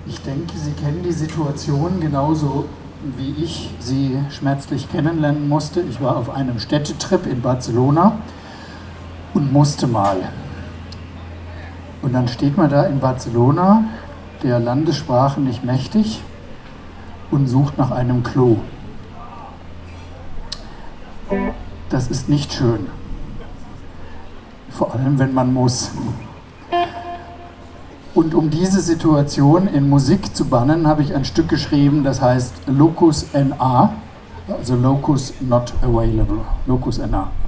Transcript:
Ich denke, Sie kennen die Situation genauso wie ich sie schmerzlich kennenlernen musste. Ich war auf einem Städtetrip in Barcelona und musste mal. Und dann steht man da in Barcelona, der Landessprache nicht mächtig, und sucht nach einem Klo. Das ist nicht schön. Vor allem, wenn man muss. Und um diese Situation in Musik zu bannen, habe ich ein Stück geschrieben, das heißt Locus NA, also Locus Not Available, Locus NA.